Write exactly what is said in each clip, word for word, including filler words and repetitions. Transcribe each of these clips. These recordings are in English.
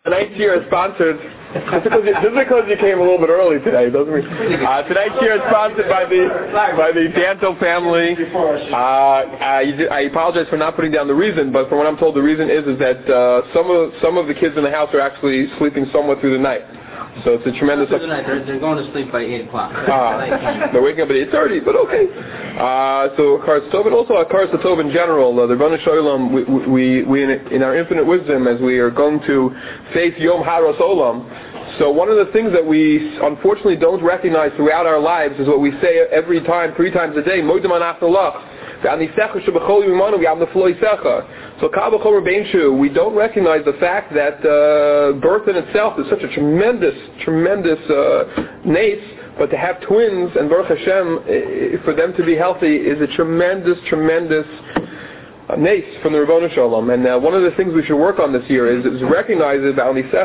Tonight's year is sponsored. Just because, you, just because you came a little bit early today doesn't mean. Uh, tonight's year is sponsored by the by the Danto family. Uh, I, I apologize for not putting down the reason, but from what I'm told, the reason is is that uh, some of some of the kids in the house are actually sleeping somewhat through the night. So it's a tremendous. Through the night. They're, they're going to sleep by eight o'clock. Uh, they're waking up at eight thirty, but okay. Uh, so Akaras Tov, and also Akaras Tov in general. Uh, the Rebbeinu Shalom, we, we, we in, in our infinite wisdom, as we are going to face Yom Haras Olam. So one of the things that we unfortunately don't recognize throughout our lives is what we say every time, three times a day. Modim Anachalach. So we don't recognize the fact that uh, birth in itself is such a tremendous, tremendous uh, nace, but to have twins and Baruch Hashem, for them to be healthy is a tremendous, tremendous uh, nace from the Rebbeinu Shalom. And uh, one of the things we should work on this year is, is recognize that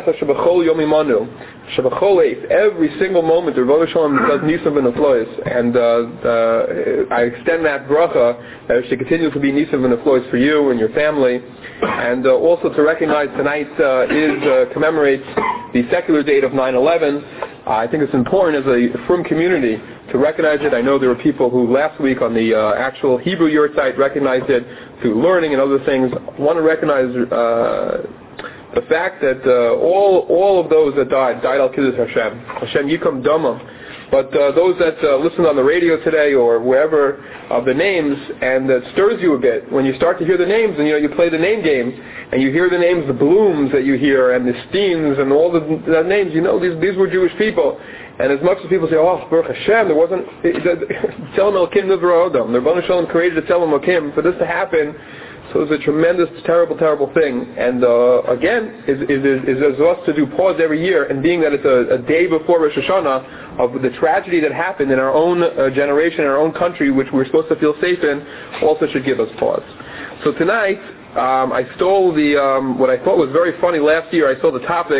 every single moment the Rebbeinu Shalom does Nisim and Aflois, and uh, uh, I extend that bracha that it should continue to be Nisim and Aflois for you and your family, and uh, also to recognize tonight uh, is uh, commemorates the secular date of nine eleven. Uh, I think it's important as a frum community to recognize it. I know there were people who last week on the uh, actual Hebrew Yurt site recognized it through learning and other things. I want to recognize uh, the fact that uh, all all of those that died, died al Kiddush Hashem. Hashem Yikum Dama. But uh, those that uh, listened on the radio today or wherever of the names, and that stirs you a bit when you start to hear the names, and you know you play the name game, and you hear the names, the Blooms that you hear, and the Steens, and all the, the names. You know these these were Jewish people. And as much as people say, "Oh, Baruch Hashem," there wasn't Tzelem Elokim Nivra Adam. The Rebbeinu Shalom created a Tzelem Elokim for this to happen. So it's a tremendous, terrible, terrible thing. And uh, again, is is is is us to do pause every year, and being that it's a, a day before Rosh Hashanah of the tragedy that happened in our own uh, generation, in our own country, which we're supposed to feel safe in, also should give us pause. So tonight, um, I stole the um, what I thought was very funny last year. I saw the topic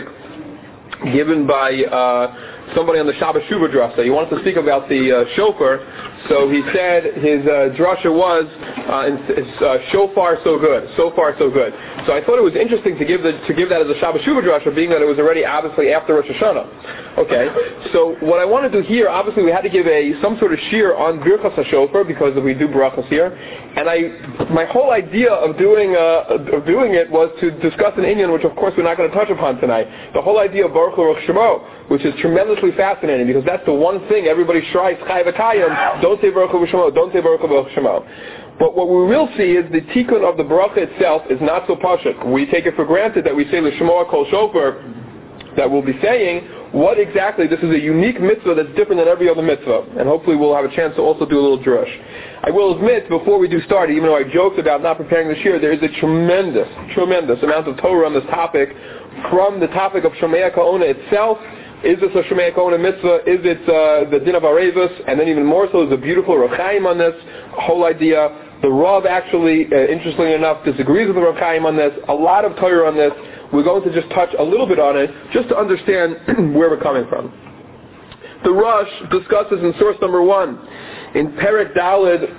given by uh, somebody on the Shabbat Shuvah drasha. He wanted to speak about the uh, shofar, so he said his uh, drasha was uh, it's, uh, shofar so good, so far so good. So I thought it was interesting to give the, to give that as a Shabbat Shuvah drasha, being that it was already obviously after Rosh Hashanah. Okay, so what I wanted to hear, obviously we had to give a some sort of shir on Birchas HaShofar because we do brachas here, and I my whole idea of doing uh, of doing it was to discuss an inyan which of course we're not going to touch upon tonight. The whole idea of Baruch Baruch Shemo, which is tremendously fascinating because that's the one thing everybody strives Chai V'Kayim. Don't say Baruch Baruch Shemo. Don't say Baruch Baruch Shemo. But what we will see is the tikkun of the bracha itself is not so pashut. We take it for granted that we say l'shmoa kol shofar, that we'll be saying what exactly, this is a unique mitzvah that's different than every other mitzvah, and hopefully we'll have a chance to also do a little drush. I will admit, before we do start, even though I joked about not preparing this year, there is a tremendous, tremendous amount of Torah on this topic, from the topic of Shomea Ka'ona itself. Is this a Shomea Ka'ona mitzvah? Is it uh, the din of Arevus? And then even more so, there's a beautiful Rechaim on this whole idea. The Rav actually, uh, interestingly enough, disagrees with the Rechaim on this. A lot of Torah on this. We're going to just touch a little bit on it, just to understand where we're coming from. The Rush discusses in source number one, in Perek Daled,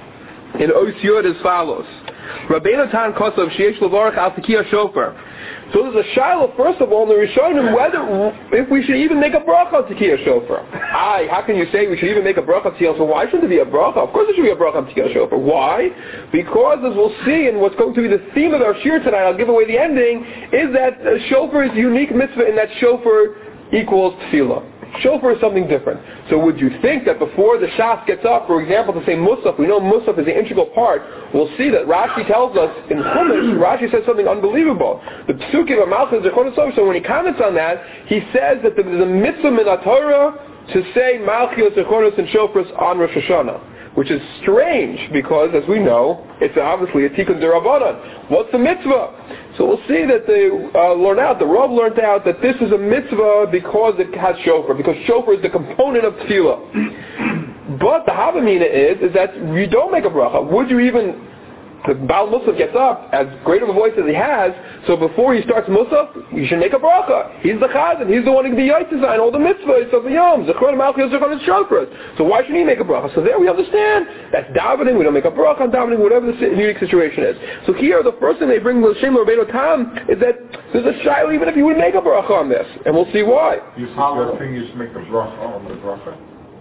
in Ois Yud as follows. Rabbeinu Tan Kosov Sheyesh Levarach Al Tekiah Shofar. So there's a shiloh, first of all, in the Rishonim, whether, if we should even make a bracha on Tekiah Shofar. Aye, how can you say we should even make a bracha on Tekiah Shofar? Why shouldn't there be a bracha? Of course there should be a bracha on Tekiah Shofar. Why? Because, as we'll see, and what's going to be the theme of our shir tonight, I'll give away the ending, is that uh, Shofar is a unique mitzvah in that Shofar equals tefillah. Shofar is something different. So would you think that before the Shas gets up, for example, to say Musaf, we know Musaf is an integral part, we'll see that Rashi tells us in Chumash, Rashi says something unbelievable. The Psukim of Malchus Zechon Sof, so when he comments on that, he says that there's a mitzvah min Torah to say Malchus Zechonos and Shofars on Rosh Hashanah, which is strange because, as we know, it's obviously a tikkun derabanan. What's the mitzvah? So we'll see that they uh, learn out, the Rav learned out that this is a mitzvah because it has shofar, because shofar is the component of tefillah. But the Havamina is, is that you don't make a bracha. Would you even the Baal Musaf gets up, as great of a voice as he has, so before he starts Musaf, you should make a bracha. He's the Chazan, he's the one who can be Yitzhak and all the mitzvahs of the Yom, Zechron Malchus, Zechron Shofars. So why should he make a bracha? So there we understand, that's davening, we don't make a bracha on davening, whatever the unique situation is. So here, the first thing they bring with Shem Rabbeinu Tam is that there's a shiloh even if you would make a bracha on this, and we'll see why. You suggesting you should make a bracha on the bracha?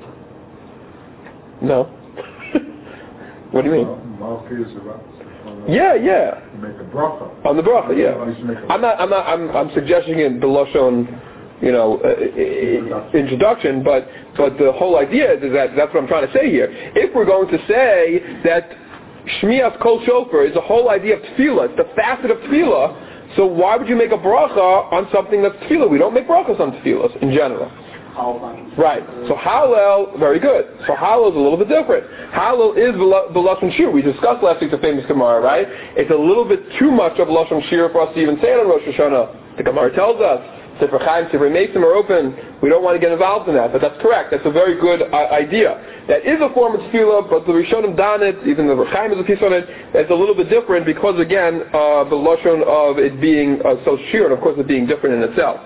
No. What do you mean? Malchus is about. Yeah, yeah. You make a bracha. On the bracha, yeah. I'm not, I'm not, I'm, I'm suggesting in the Lashon, you know, uh, introduction, but, but the whole idea is that, that's what I'm trying to say here. If we're going to say that Shmias Kol Shofar is the whole idea of tefillah, it's the facet of tefillah, so why would you make a bracha on something that's tefillah? We don't make brachas on tefillahs in general. Right. So Hallel, very good. So Hallel is a little bit different. Hallel is the Lashon Shir. We discussed last week the famous Gemara, right? It's a little bit too much of Lashon Shir for us to even say it on Rosh Hashanah. The Gemara tells us, Sefer Chaim, Sefer Mesim are open. We don't want to get involved in that, but that's correct. That's a very good uh, idea. That is a form of tefillah, but the Rishonim dan it, even the Chaim is a piece on it. It's a little bit different because, again, uh, the Lashon of it being uh, so Shir, and of course it being different in itself.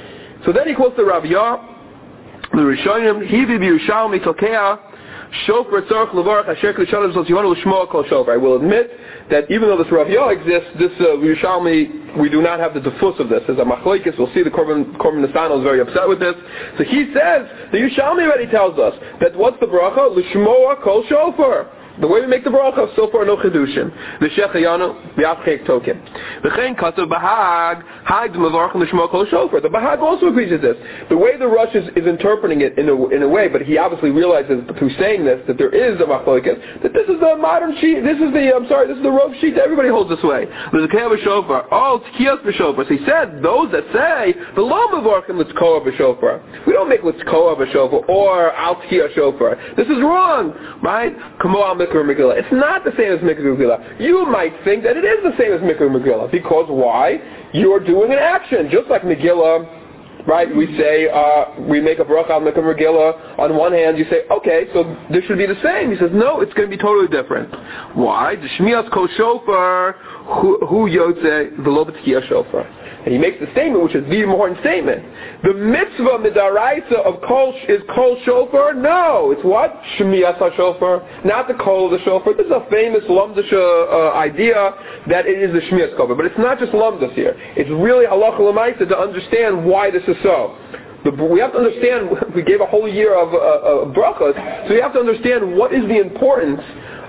So then he quotes the Rav Yah, the Rishonim, Hivi b'Yerushalmi Tokea, Shofar Tzarech Levarach Asher K'Lishanim Zos Yivanu L'Shmoa Kol Shofar. I will admit that even though this Rav Yah exists, this uh, Yerushalmi, we do not have the defus of this. As a machlokes, we'll see the Korban Korban Nesano is very upset with this. So he says, the Yerushalmi already tells us that what's the bracha? L'Shmoa Kol Shofar. The way we make the bracha, so far no chidushim. The Shechayanu, the Afchek token. The Chen Kasav Bahag, Hag Mavarch and the Shmo Kol Shofar. The Bahag also agrees with this. The way the Rosh is, is interpreting it in a, in a way, but he obviously realizes through saying this that there is a machlokes, that this is the modern sheet, this is the, I'm sorry, this is the Rov sheet, everybody holds this way. There's a Keah B'Shofar. Oh, it's Kiyas B'Shofar. So he said, those that say, the Lo Mavarch and Let's Koah B'Shofar. We don't make Let's Koah B'Shofar or Al Kiyah Shofar. This is wrong, right? Kamo Al Megillah. It's not the same as Mikra Megillah. You might think that it is the same as Mikra Megillah, because why? You're doing an action, just like Megillah, right? We say, uh, we make a bracha on Mikra Megillah. On one hand, you say, okay, so this should be the same. He says, no, it's going to be totally different. Why? The Shmias Kol Shofar, Hu Yotze, V'lo B'Tkiya Shofar. And he makes the statement, which is the important statement. The mitzvah midaraisa of kol is kol shofar? No, it's what? Shmiyas HaShofar, not the kol of the shofar. This is a famous lumdish uh, idea that it is the shmiyas shofar, but it's not just lumdus here. It's really halacha l'maisa to understand why this is so. The, we have to understand. We gave a whole year of, uh, of brachas, so we have to understand what is the importance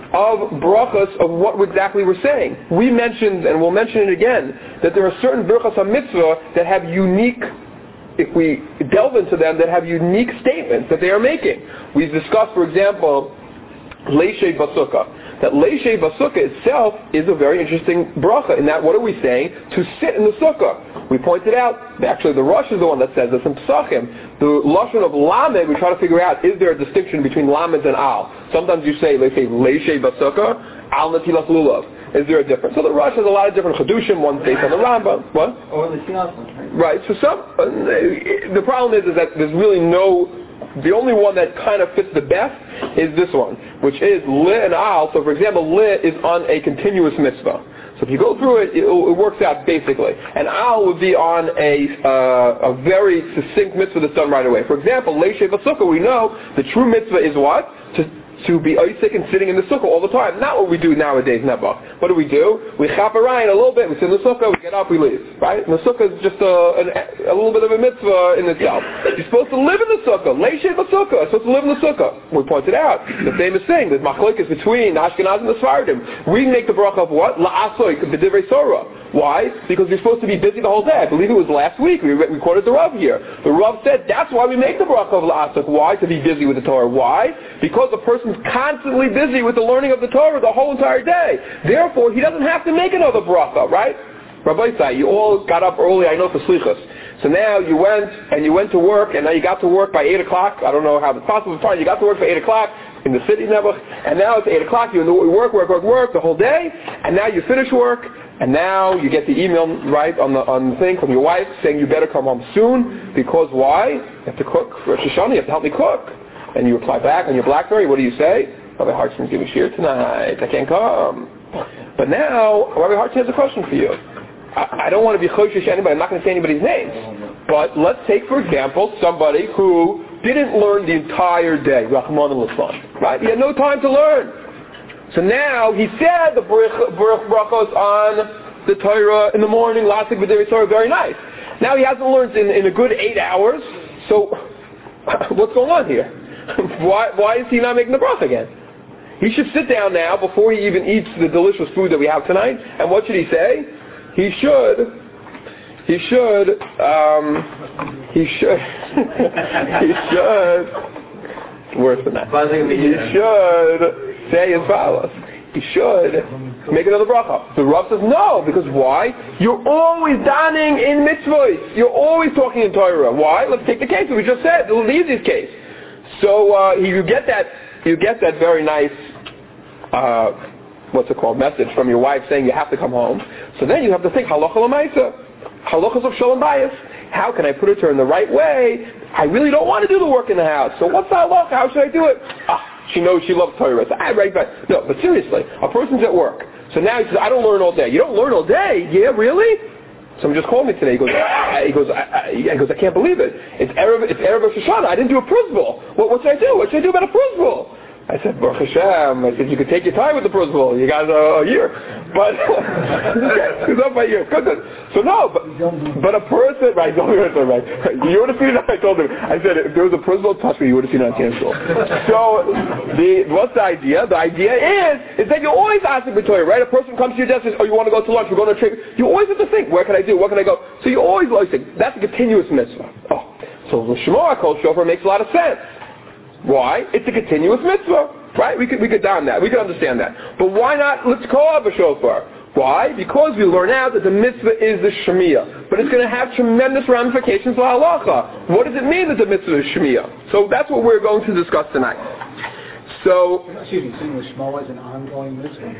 of brachas of what exactly we're saying. We mentioned, and we'll mention it again, that there are certain brachas HaMitzvah that have unique, if we delve into them, that have unique statements that they are making. We've discussed, for example, Leishei Basukah. That Leishei Basukah itself is a very interesting bracha, in that what are we saying? To sit in the sukkah. We pointed out, actually the Rosh is the one that says this in Pesachim. The Lashon of Lamed, we try to figure out, is there a distinction between Lamed and Al? Sometimes you say, let's say, Leishei Basukah, Al Natilas Lulav. Is there a difference? So the Rosh has a lot of different Chedushim, one's based on the Rambam. What? Or the Shinasman. Right, so some, uh, the problem is, is that there's really no, the only one that kind of fits the best is this one, which is Li and Al. So for example, Li is on a continuous mitzvah. So if you go through it, it, it works out basically. And Al would be on a uh, a very succinct mitzvah that's done right away. For example, Leishei Basukah, we know the true mitzvah is what? To to be Isaac and sitting in the sukkah all the time. Not what we do nowadays, Nebuch. What do we do? We chap around a little bit, we sit in the sukkah, we get up, we leave. Right? And the sukkah is just a, an, a little bit of a mitzvah in itself. You're supposed to live in the sukkah. Leishei Basukah. You're supposed to live in the sukkah. We pointed out the famous thing, that machlokes between Ashkenaz and the Sephardim. We make the bracha of what? La'asoy, b'divrei Torah. Why? Because you're supposed to be busy the whole day. I believe it was last week. We, we quoted the Rav here. The Rav said that's why we make the bracha of la'asok. Why? To be busy with the Torah. Why? Because the person's constantly busy with the learning of the Torah the whole entire day. Therefore, he doesn't have to make another bracha, right? Rabbi Isai, you all got up early, I know, for slichas. So now you went, and you went to work, and now you got to work by eight o'clock. I don't know how it's possible, but fine, you got to work by eight o'clock in the city, Nebuch, and now it's eight o'clock, you work, work, work, work the whole day, and now you finish work, and now you get the email right on the on the thing from your wife saying you better come home soon, because why? You have to cook for Rosh Hashanah, you have to help me cook. And you reply back on your BlackBerry, what do you say? Oh, my heart's going to give me shear tonight, I can't come. But now, Rabbi Hartz has a question for you. I, I don't want to be choshesh anybody. I'm not going to say anybody's names. But let's take, for example, somebody who didn't learn the entire day, Rahman al-Islam, right? He had no time to learn. So now he said the Baruch Brachos on the Torah in the morning, Lasik B'Dei Torah, very nice. Now he hasn't learned in, in a good eight hours. So what's going on here? why why is he not making the bracha again? He should sit down now before he even eats the delicious food that we have tonight. And what should he say? He should. He should. Um, he should. he should. Worse than that. He should say as follows. He should make another bracha. The Rav says no, because why? You're always daning in mitzvahs. You're always talking in Torah. Why? Let's take the case that we just said, the easiest case. So uh, you get that, you get that very nice, uh, what's it called, message from your wife saying you have to come home. So then you have to think halacha l'maisa, halachas of shalom bayis. How can I put it to her in the right way? I really don't want to do the work in the house. So what's the halacha? How should I do it? Ah. She knows she loves Torah. So I write back. No, but seriously, a person's at work. So now he says, I don't learn all day. You don't learn all day? Yeah, really? Someone just called me today. He goes, I, he goes, I, I, he goes, I can't believe it. It's Erev, it's Erev Rosh Hashanah. I didn't do a principal. What, what should I do? What should I do about a principal? I said, Baruch Hashem. I said, you could take your time with the principal. You got a, a year. But, it's up by a year. Good, good. So no, but, but a person, right, don't right. You would have seen it, I told him. I said, if there was a principal touch me, you would have seen it on cancel. So, the, what's the idea? The idea is, is that you're always asking for Torah, right? A person comes to your desk and says, oh, you want to go to lunch? We're going to trip. You always have to think, where can I do? Where can I go? So you always like think, that's a continuous mitzvah. Oh, so the Shema Kol Shofar makes a lot of sense. Why? It's a continuous mitzvah, right? We could we could down that. We could understand that. But why not? Let's call up a shofar. Why? Because we learn out that the mitzvah is the shemiyah, but it's going to have tremendous ramifications for halacha. What does it mean that the mitzvah is shemiyah? So that's what we're going to discuss tonight. So, excuse me, saying the shema is an ongoing mitzvah.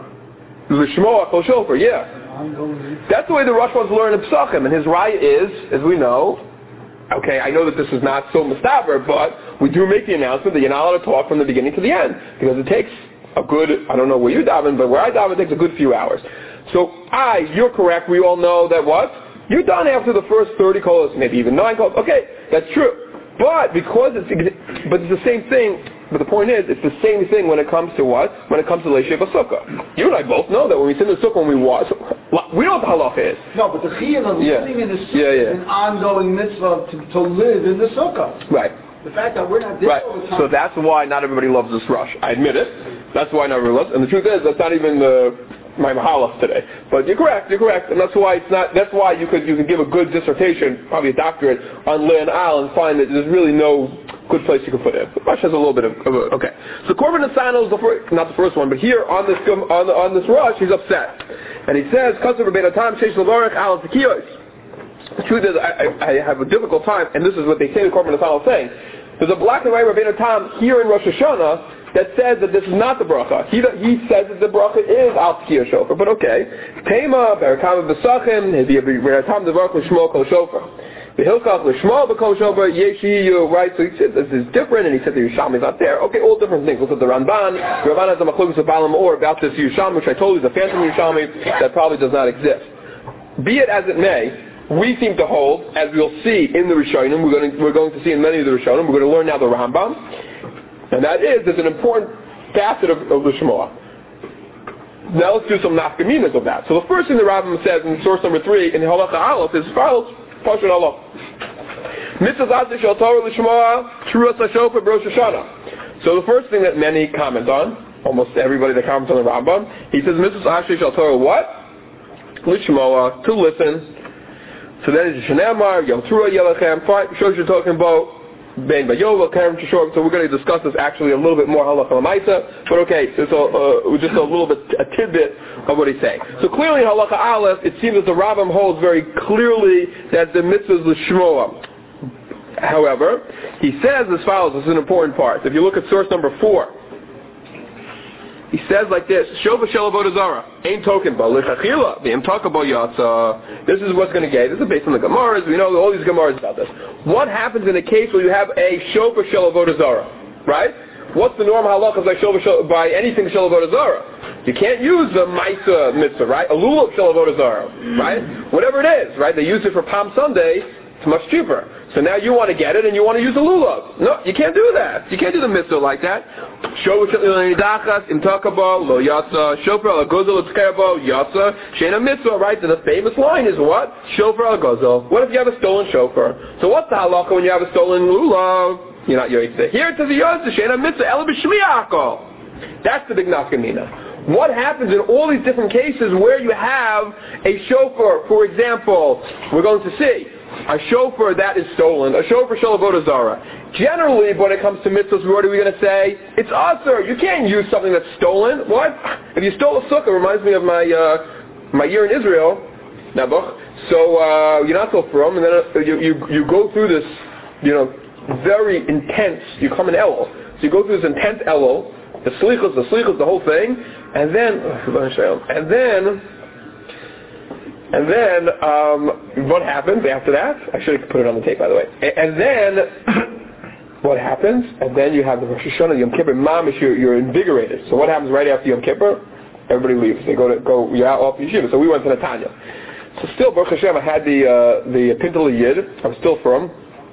The shema kol shofar, yeah. That's the way the Rosh wants to learn in Pesachim, and his raya is, as we know. Okay, I know that this is not so mustaber, but we do make the announcement that you're not allowed to talk from the beginning to the end, because it takes a good, I don't know where you daven, but where I daven, it takes a good few hours. So, I, you're correct, we all know that what? You're done after the first thirty calls, maybe even nine calls. Okay, that's true. But because it's, but it's the same thing, but the point is, it's the same thing when it comes to what? When it comes to Leishef Sukkah. You and I both know that when we sit in the Sukkah, when we watch, we know what the halacha is. No, but the chiyuv of yeah. living in the Sukkah yeah, yeah. is an ongoing mitzvah to, to live in the Sukkah. Right. The fact that we're not there right. all the time. So that's why not everybody loves this rush. I admit it. That's why not everybody loves it. And the truth is, that's not even the, my mahalach today. But you're correct, you're correct. And that's why it's not, that's why you could, you could give a good dissertation, probably a doctorate, on Lin Al and find that there's really no good place you can put it. But Rush has a little bit of, of a, okay. So Korban Nesanel is the first, not the first one, but here on this on, the, on this Rush, he's upset. And he says, Kasav Rabbeinu Tam Sheish Levarech Al Tekiyos. The truth is, I, I, I have a difficult time, and this is what they say the Korban Nesanel is saying. There's a black and white Rabbeinu Tam here in Rosh Hashanah that says that this is not the bracha. He, he says that the bracha is Al Tekiyah Shofar, but okay. Tema, Berakam V'Sachim, Rabbeinu Tam Devarch L'Shmo Kol Shofar. The Hilchach L'Shmo B'Kol Shofar, Yeshiyu, right? So he said this is different, and he said the Yerushalmi is not there. Okay, all different things. Look at the Ramban. The Ramban has a machlokes of Balam Or about this Yerushalmi, which I told you is a phantom Yerushalmi that probably does not exist. Be it as it may, we seem to hold, as we'll see in the Rishonim, we're going to, we're going to see in many of the Rishonim, we're going to learn now the Rambam, and that is, there's an important facet of, of the Shema. Now let's do some nafkaminas of that. So the first thing the Rambam says in source number three, in Halacha Aleph, is follows, Pashut Allah. Mitzvah Zazah Shel Torah L'Shema, Truas HaShofar B'Rosh Hashanah. So the first thing that many comment on, almost everybody that comments on the Rambam, he says, Mitzvah Zazah Shel Torah what? L'Shema, to listen. So then it's Shanamar, Yom Trua Yelachem, fine, shows you're talking about Ben Bayova, Karen Chishor, so we're going to discuss this actually a little bit more halacha l'maisa, but okay, so uh, just a little bit, a tidbit of what he's saying. So clearly in halacha aleph, it seems that the Rambam holds very clearly that the mitzvah is l'shmoa. However, he says as follows, this is an important part. If you look at source number four, he says like this, Shova Shel Avodah Zarah, Ein Token Ba, L'chachila, V'im Taka Bo Yatsa. This is what's going to get. This is based on the Gemaras. We know all these Gemaras about this. What happens in a case where you have a Shova Shel Avodah Zarah, right? what's the norm halachas by shofar by anything shel avodah zarah? You can't use the Maisa mitzvah, right? A lulav shel avodah zarah, right? Whatever it is, right? They use it for Palm Sunday. It's much cheaper. So now you want to get it and you want to use the lulav. No, you can't do that. You can't do the mitzvah like that. Shofar shel nidachas im takabo lo yasa shofar al gozel etzkerbo yasa sheina mitzvah. Right? And the famous line is what? Shofar al gozel. What if you have a stolen shofar? So what's the halacha when you have a stolen lulav? You're not yoytze. Here it says yasa sheina mitzvah ela b'shmiya akol. That's the big nafkamina. What happens in all these different cases where you have a shofar? For example, we're going to see a shofar that is stolen, a shofar shel avodah zarah. Generally, when it comes to mitzvahs, what are we going to say? It's asur. You can't use something that's stolen. What? If you stole a sukkah, it reminds me of my uh, my year in Israel, Nebuch. So uh, you're not so from, and then uh, you, you you go through this, you know, very intense. You come in Elul, so you go through this intense Elul, the slichos, the slichos, the whole thing, and then and then. And then, um, what happens after that? I should have put it on the tape, by the way. And then, what happens? And then you have the Rosh Hashanah, Yom Kippur, Mamish, you're, you're invigorated. So what happens right after Yom Kippur? Everybody leaves. They go to go. You're out off yeshiva. So we went to Netanya. So still, Baruch Hashem, I had the uh, the Pintel Yid. I was still from,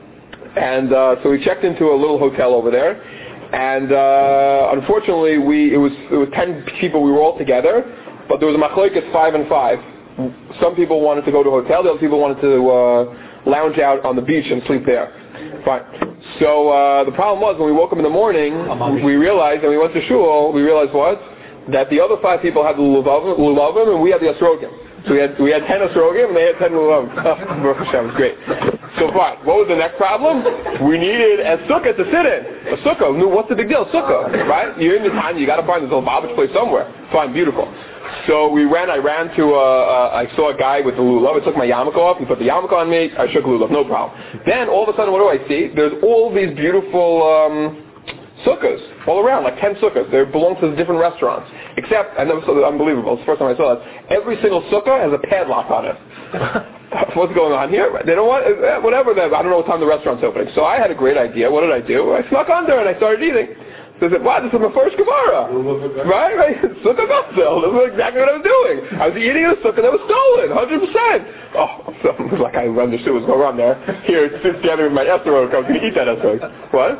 and uh, so we checked into a little hotel over there. And uh, unfortunately, we it was it was ten people. We were all together, but there was a machlokes five and five. Some people wanted to go to a hotel, the other people wanted to uh, lounge out on the beach and sleep there. Fine. So uh, the problem was when we woke up in the morning, we realized, and we went to shul, we realized what? That the other five people had the lulavim and we had the asrogim. So we had we had ten asrogim and they had ten lulavim. Baruch Hashem, great. So fine. What was the next problem? We needed a sukkah to sit in. A sukkah. No, what's the big deal? Sukkah, right? You're in the time. You got to find this little Babbage place somewhere. Fine, beautiful. So we ran, I ran to, uh, uh, I saw a guy with the lulav. I took my yarmulke off. He put the yarmulke on me. I shook lulav, no problem. Then all of a sudden, what do I see? There's all these beautiful um, sukkahs all around, like ten sukkahs. They belong to the different restaurants. Except, I never saw that, unbelievable. It's the first time I saw that. Every single sukkah has a padlock on it. What's going on here? They don't want, whatever, I don't know what time the restaurant's opening. So I had a great idea. What did I do? I snuck under and I started eating. So I said, wow, this is my first Gemara. Right, right? Sukkah Gotzell. This is exactly what I was doing. I was eating a sukkah that was stolen, one hundred percent. Oh, so it was like I understood what was going on there. Here, it sits together with my esrog. I was going to eat that esrog. What?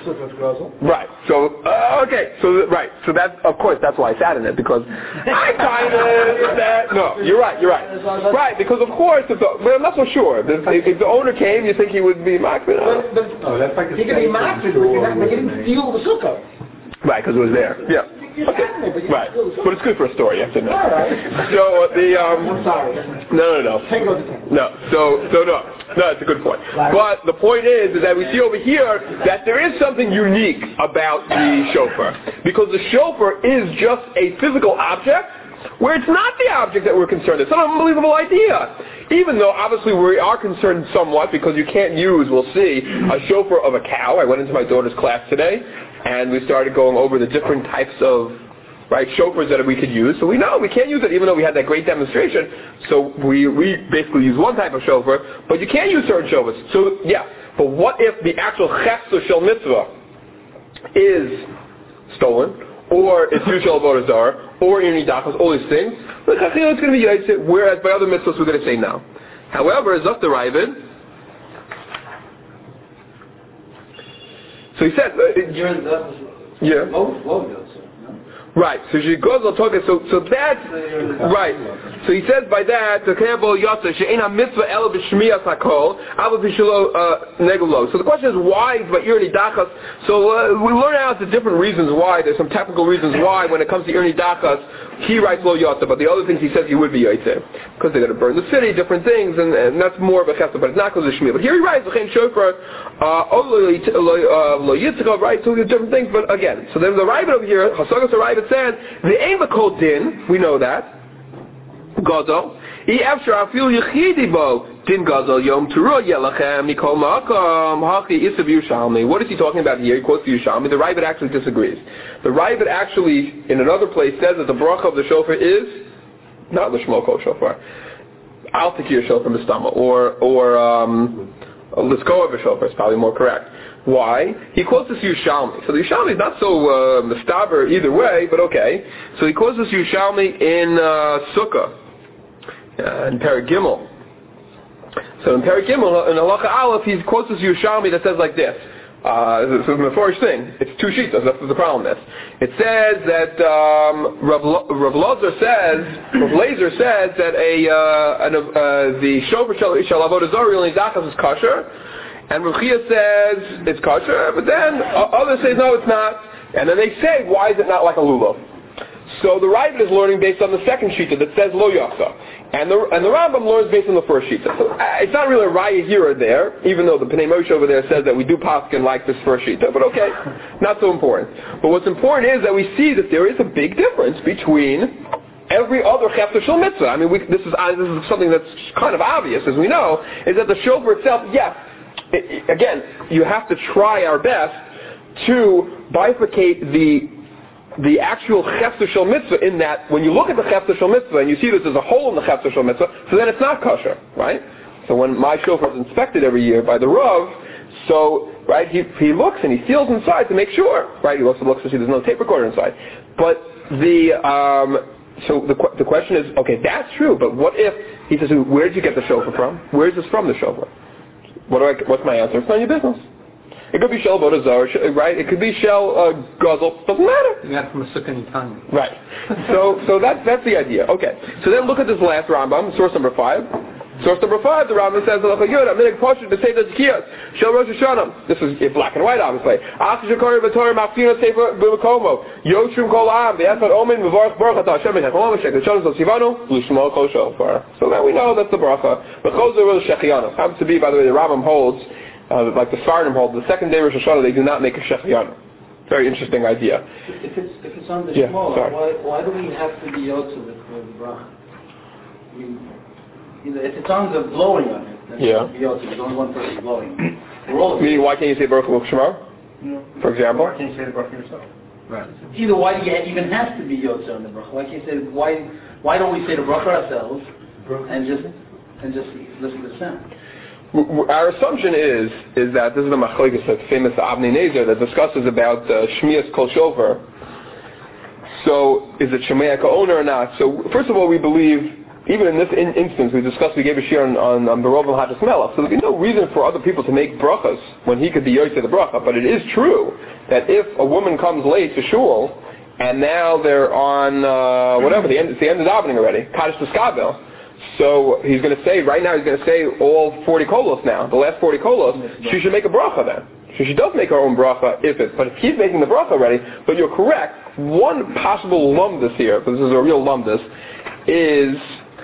Right. So, uh, okay. So, right. So that, of course, that's why I sat in it, because I kind of, that, no, you're right, you're right. Right, because of course, if the, but I'm not so sure. If, if the owner came, you think he would be makbid? But, but, Oh, that's like a he could be makbid, but they didn't steal the sukkah. Right, because it was there. Yeah. Okay. Right. But it's good for a story, you have to know. All right. So, the, um... I'm sorry. No, no, no. Take those ten. No. So, so no. No, it's a good point. But the point is, is that we see over here that there is something unique about the shofar. Because the shofar is just a physical object where it's not the object that we're concerned with. It's an unbelievable idea. Even though obviously we are concerned somewhat because you can't use, we'll see, a shofar of a cow. I went into my daughter's class today and we started going over the different types of right shofars that we could use. So we know we can't use it even though we had that great demonstration. So we, we basically use one type of shofar, but you can't use certain shofars. So yeah, but what if the actual chefsa shel mitzvah is stolen, or it's Yushal Avodah Zarah, or Irni Dachas, all these things? It's going to be Yaitse, whereas by other mitzvahs we're going to say no. However, Zok the Ravid, so he said, uh, yeah. Right, so she goes on talking, so, so that's, right, so he says by that, so the question is why, by Irni Dachas, so uh, we learn out the different reasons why, there's some technical reasons why when it comes to Irni Dachas, he writes Lo Yotza, but the other things he says he would be Yaitse, because they're going to burn the city, different things, and, and that's more of a chesed, but it's not because of Shmiya. But here he writes, L'chein Shofar, Lo Yitzchak, right, so there's different things, but again, so then the Ravid over here, Hasagas the Ravid said, the aim of Kol Din, we know that, Gadol, I after I feel Yechidi Bo, Din Gadol, Yom Teruah Yelachem, Nikol Ma'akam, Haki Isav Yerushalmi. What is he talking about here? He quotes the Yerushalmi. The Ravid actually disagrees. The Ravid actually, in another place, says that the bracha of the shofar is not the Shmo Kol Shofar. Al Tikir Shofar Mistama, or, or, um, Liskoa b'shofar is probably more correct. Why? He quotes this Yerushalmi. So the Yerushalmi is not so uh, mistaber either way, but okay. So he quotes this Yerushalmi in uh, Sukkah, uh, in Perek Gimel. So in Perek Gimel, in Halacha Aleph, he quotes this Yerushalmi that says like this. Uh, this is a first thing. It's two sheets. That's what the problem is. It says that um, Rav, Rav Lazar says, Rav Lazar says that a, uh, an, uh, the shofar shel avodah zarah only dachas is kosher, and Rav Chia says it's kosher, but then uh, others say no, it's not. And then they say, why is it not like a lulav? So the Ravid is learning based on the second shita that says lo yachsa. And the, and the Rambam learns based on the first shita. So uh, it's not really a raya here or there, even though the Pnei Moshe over there says that we do paskin like this first shita, but okay, not so important. But what's important is that we see that there is a big difference between every other chefter shel mitzvah. I mean, we, this is uh, this is something that's kind of obvious, as we know, is that the shofar itself, yes, it, it, again, you have to try our best to bifurcate the the actual Chefzer Shel Mitzvah in that when you look at the Chefzer Shel Mitzvah and you see this as a hole in the Chefzer Shel Mitzvah, so then it's not kosher, right? So when my shofar is inspected every year by the Rav, so, right, he, he looks and he feels inside to make sure, right, he looks and looks to see there's no tape recorder inside. But the, um, so the, the question is, okay, that's true, but what if, he says, where did you get the shofar from? Where is this from, the shofar? What do I, what's my answer? It's none of your business. It could be shel avodah zarah, right? It could be shel uh, guzzle. Doesn't matter. You got from a sukkah in Tanya. Right. So, so that's that's the idea. Okay. So then look at this last Rambam, source number five. Source number five, the Rambam says, shel Rosh Hashanah. This is in black and white, obviously. So now we know that's the bracha. Happens to be, by the way, the Rambam holds. Uh, like the Sfardim hold, the second day of Rosh Hashanah, they do not make a Shechianu. Very interesting idea. If it's if it's on the yeah, Shmola, why why do we have to be Yotze with the bracha? I mean, you know, if it's on the blowing on it, then yeah. it's be Yotze. There's only one person blowing. We're all Meaning, why can't you say Baruch Hu Shema? No. For example? Why can't you say the bracha yourself? Right. Either why do you even have to be Yotze on the bracha? Why can't you say why? Why don't we say the bracha ourselves and just and just listen to the sound? Our assumption is is that this is the machlokes, the famous Avnei Nezer that discusses about uh, Shmias Kol Shofar. So, is it Shemei Ka'oner or not? So, first of all, we believe, even in this in- instance, we discussed, we gave a shir on on, on Berov and Hadras Melech. So, there's no reason for other people to make brachas when he could be Yotze the bracha. But it is true that if a woman comes late to shul and now they're on uh, whatever the end, it's the end of davening already, Kaddish T'Skabel. So he's going to say, right now he's going to say all forty kolos now, the last forty kolos, she should make a bracha then. So she does make her own bracha if it, but if he's making the bracha already, but you're correct, one possible lumdus here, because this is a real lumdus, is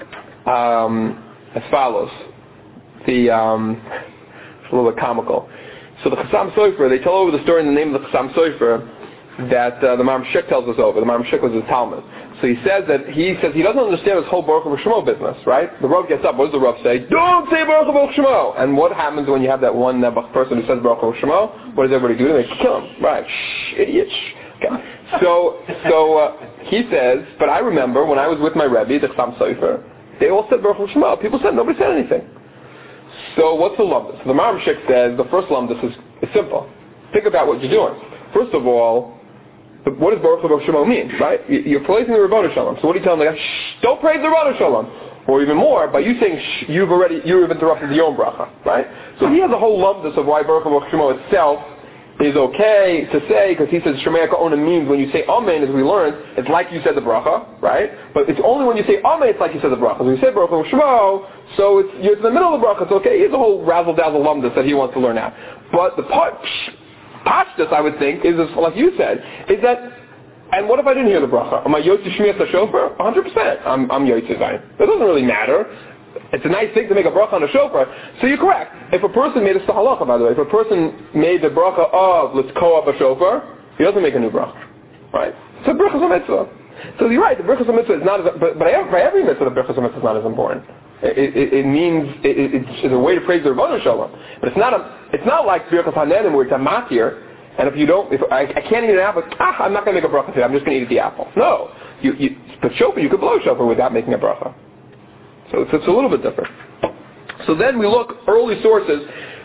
um, as follows. The, um, it's a little bit comical. So the Chassam Sofer, they tell over the story in the name of the Chassam Sofer that uh, the Maram Shik tells us over. The Maram Shik was his Talmud. So he says that he says he doesn't understand this whole Baruch Hu Shemo business, right? The Rav gets up. What does the Rav say? Don't say Baruch Hu Shemo. And what happens when you have that one Nebuch person who says Baruch Hu Shemo? What does everybody do? They kill him, right? Shh, idiot. Shh. Okay. So so uh, he says, but I remember when I was with my Rebbe, the Chassam Sofer, they all said Baruch Hu Shemo. People said nobody said anything. So what's the lumdus? So the Maram Shik says the first lumdus is, is simple. Think about what you're doing. First of all, what does Baruch Hu Shemo mean, right? You're praising the Rebbeinu Shalom. So what do you tell them? Like, shh, don't praise the Rebbeinu Shalom. Or even more, by you saying shh, you've already, you've interrupted the own bracha, right? So he has a whole lumdus of why Baruch Hu Shemo itself is okay to say, because he says Shemei Ka'ona means when you say Amen, as we learned, it's like you said the bracha, right? But it's only when you say Amen, it's like you said the bracha. So when you say Baruch Hu Shemo, so it's, you're in the middle of the bracha, it's okay. He has a whole razzle-dazzle lumdus that he wants to learn out. But the part, pashtus, I would think, is, like you said, is that, and what if I didn't hear the bracha? Am I Yotze Shmias HaShofar? one hundred percent. I'm, I'm Yotze Zayin. That doesn't really matter. It's a nice thing to make a bracha on a shofar. So you're correct. If a person made a halacha, by the way, if a person made the bracha of let's koah b'shofar, he doesn't make a new bracha, right? So bracha is a mitzvah. So you're right. The bracha is a mitzvah is not as, but, but by every mitzvah, the bracha is a mitzvah is not as important. It, it, it means it, it, it's a way to praise the Rebbeinu Shalom, but it's not a. It's not like Birkas Hanedim where it's a matir. And if you don't, if I, I can't eat an apple, ah, I'm not going to make a bracha today. I'm just going to eat the apple. No, you, you, but shofar, you could blow shofar without making a bracha. So it's, it's a little bit different. So then we look early sources.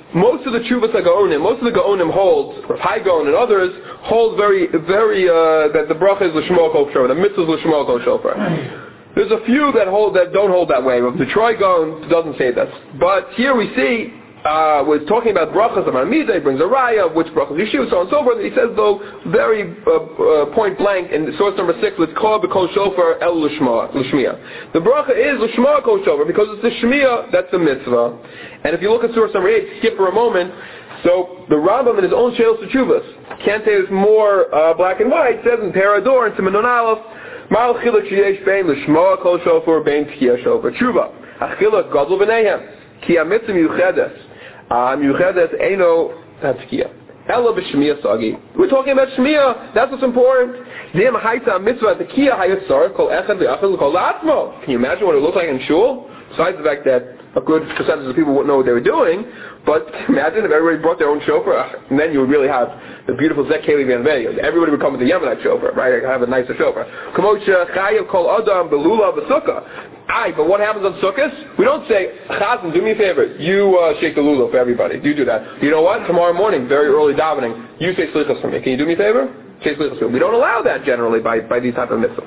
most of the Chuvas HaGaonim, most of the Gaonim hold, High Gaon and others, hold very, very, uh, that the bracha is L'shmo Kol Shofar, the mitzvah is L'shmo Kol Shofar. There's a few that hold, that don't hold that way. The Troy Gaon doesn't say this. But here we see, Uh, we're talking about brachas of Amida, he brings a raya, which brachas Yeshiva, so on and so forth. He says, though, very uh, uh, point blank in source number six, let's call b'kol shofar el l'shma, l'shmiya. The bracha is l'shma kol shofar, because it's the shmiya, that's the mitzvah. And if you look at source number eight, skip for a moment, so the Rambam in his own Shelos Teshuvos, can't say it's more uh, black and white, says in Parador and Simenon Aleph, Mal chiluk sheyesh bein l'shma kol shofar bein tkiya shofar. Tshuva, achiluk gadol b'neihem, ki ha-mitzvah miyuchedes. Miyuchedes eino tatzkiya. Ela b'shmiya sagi. We're talking about shmiya. That's what's important. Zim haita mitzvah tekiya hayatzar kol echad v'achad kol la'atzmo. Can you imagine what it looked like in shul? Besides the fact that a good percentage of people wouldn't know what they were doing, but imagine if everybody brought their own shofar, and then you would really have the beautiful Zek Keli Van Everybody would come with the Yemenite shofar, right? I have a nicer shofar. Kamosha chayav kol adam belula b'sukkah. Aye, but what happens on Sukkot? We don't say, Chazan, do me a favor, you uh, shake the lulav for everybody. You do that. You know what? Tomorrow morning, very early davening, you say slichas for me. Can you do me a favor? Say slichas for me. We don't allow that generally by, by these type of mitzvahs.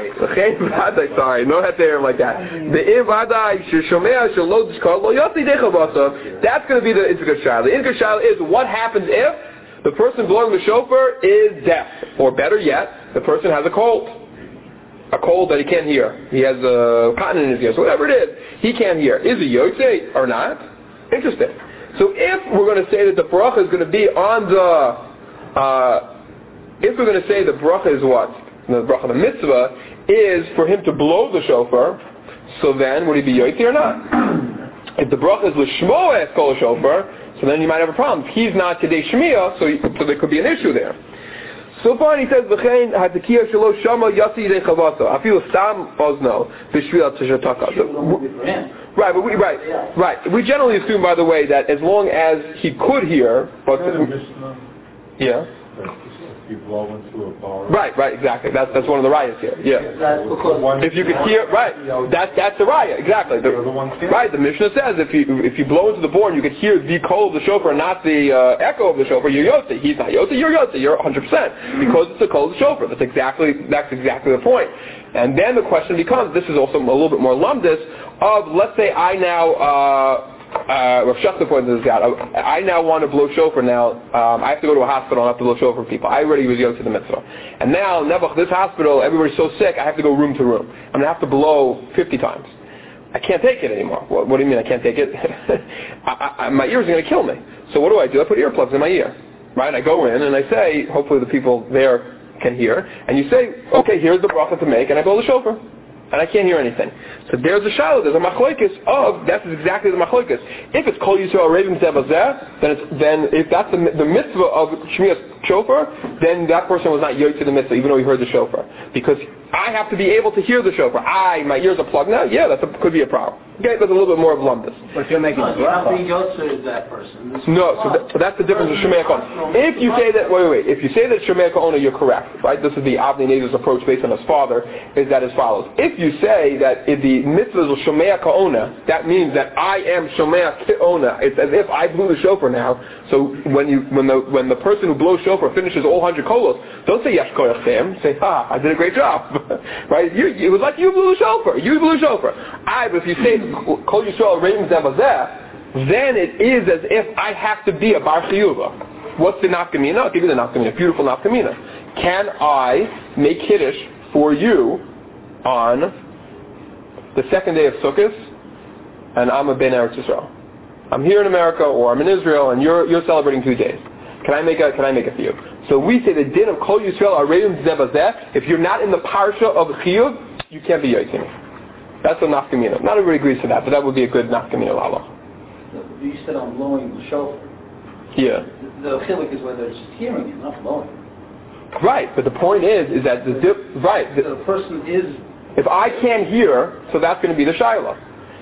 Sorry, no heter like that. The ivadai sheshomea shelo dishkar lo yotzi dechavasa. That's going to be the Inzikah Shal. The Inzikah Shal is what happens if the person blowing the shofar is deaf, or better yet, the person has a cold. A cold that he can't hear. He has a cotton in his ear. So whatever it is, he can't hear. Is he Yotze or not? Interesting. So if we're going to say that the bracha is going to be on the, uh, if we're going to say the bracha is what? The bracha, the mitzvah, is for him to blow the shofar, so then would he be Yotze or not? If the bracha is l'shmo es kol shofar, so then you might have a problem. If he's not today shmiya, so, so there could be an issue there. So far, he says, "V'chein hatakiya shelo shama yasi yidei chavasa." I feel stam ozno b'shvil tishataka. Right, but we right, right. We generally assume, by the way, that as long as he could hear, but yeah. You blow into a bar. Right, right, exactly. That's that's one of the riots here. Yeah. If you could hear, right, that's that's the riot, exactly. The, right, the Mishnah says if you if you blow into the board, you could hear the call of the shofar, not the uh, echo of the shofar. You're yotze. He's not yotze. You're yotze. You're one hundred percent because it's the call of the shofar. That's exactly that's exactly the point. And then the question becomes: this is also a little bit more lumdus of let's say I now. Uh, Uh, Rav Shachta pointed this out. I now want to blow shofar now. Um, I have to go to a hospital and I have to blow shofar for people. I already was yotze to the mitzvah. And now, Nebuch, this hospital, everybody's so sick, I have to go room to room. I'm going to have to blow fifty times. I can't take it anymore. What, what do you mean I can't take it? I, I, my ears are going to kill me. So what do I do? I put earplugs in my ear. Right? I go in and I say, hopefully the people there can hear. And you say, okay, here's the bracha to make, and I blow the shofar. And I can't hear anything. So there's a shalom, there's a machlokes of, that's exactly the machlokes. If it's kol Yisrael raving zebazeh, then it's, then if that's the, the mitzvah of Shmiyas shofar, then that person was not yotze to the mitzvah, even though he heard the shofar. Because I have to be able to hear the shofar. I, my ears are plugged now, yeah, that could be a problem. Okay, there's a little bit more of lumdus. But if you're making no, a bracha, you have to yotze that person. No, so, that, so that's the difference with Shemei Ka'ona. If you say that, wait, wait, wait, if you say that Shemei Ka'ona, you're correct, right? This is the Avnei Nezer's approach based on his father, is that as follows. If you say that if the mitzvah is Shemei Ka'ona, that means that I am Shemei Ka'ona. It's as if I blew the shofar now. So when you, when the when the person who blows shofar finishes all hundred kolos, don't say Yesh Koyach Sam. Say, ah, I did a great job, right? You, it was like you blew the shofar. You blew the shofar. I, but if you say Kol Yisrael Ravim Zebazeh, then it is as if I have to be a Bar Chiyuva. What's the nafkamina? I'll give you the nafkamina, beautiful nafkamina. Can I make Kiddush for you on the second day of Sukkot, and I'm a Ben Eretz Yisrael? I'm here in America, or I'm in Israel, and you're you're celebrating two days. Can I make a Can I make it for you? So we say the din of Kol Yisrael Arayim Zebazeh. If you're not in the parsha of Chiyuv, you can't be Yotzim. That's a nafkamina. Not everybody agrees to that, but that would be a good nafkamina lala. You said I'm blowing the shofar. Yeah. The chiluk is whether it's just hearing it, not blowing. Right, but the point is, is that the dip, right. The, the person is. If I can't hear, so that's going to be the shayla.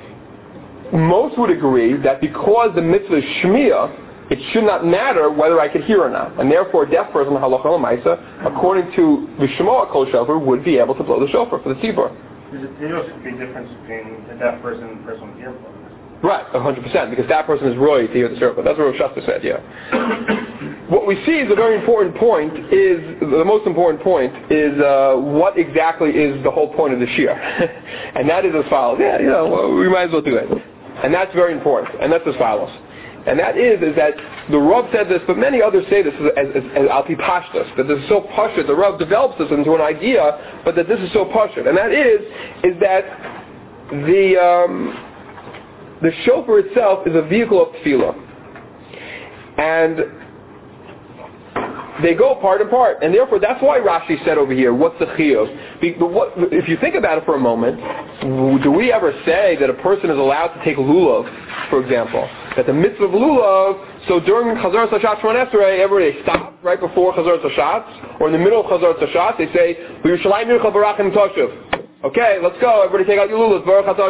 Most would agree that because the mitzvah is shmiya, it should not matter whether I could hear or not, and therefore a deaf person, halacha l'maisa, according to the Shema kol shofar, would be able to blow the shofar for the tzibur. There's a, there's a big difference between a deaf person and a person with earplugs. Right, one hundred percent, because that person is roy to hear the shofar. That's what Rosh Hashanah said, yeah. What we see is a very important point, is, the most important point, is uh, what exactly is the whole point of the Shir. And that is as follows. Yeah, you know, well, we might as well do it. And that's very important, and that's as follows. And that is, is that the Rav said this, but many others say this as, as, as Alpi Pashtus, that this is so pashut. The Rav develops this into an idea, but that this is so pashut. And that is, is that the um, the shofar itself is a vehicle of tefillah. And they go part and part, and therefore that's why Rashi said over here, what's the chiyuv? Be, but what, if you think about it for a moment, do we ever say that a person is allowed to take lulav, for example? That the mitzvah of lulav, so during Chazar Sashat Shmon Esrei, everybody stops right before Chazar Sashat, or in the middle of Chazar Sashat, they say, Yerushalayim Yircha Barachim Toshuv. Okay, let's go, everybody take out your lulas.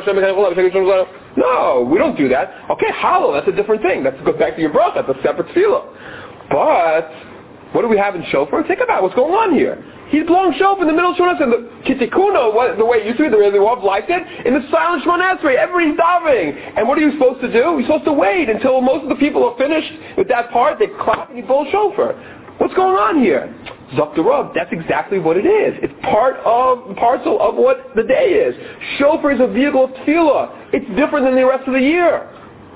No, we don't do that. Okay, halal, that's a different thing. That goes back to your bracha, that's a separate tefillah. But what do we have in shofar? Think about what's going on here. He's blowing shofar in the middle of Shmon Esrei. The Kitikuna, the way it used to be, the way the Rav liked it, in the silent Shmon Esrei, everybody's diving. And what are you supposed to do? You're supposed to wait until most of the people are finished with that part. They clap and you blow shofar. What's going on here? Zok the Rav, that's exactly what it is. It's part of, parcel of what the day is. Shofar is a vehicle of tefillah. It's different than the rest of the year.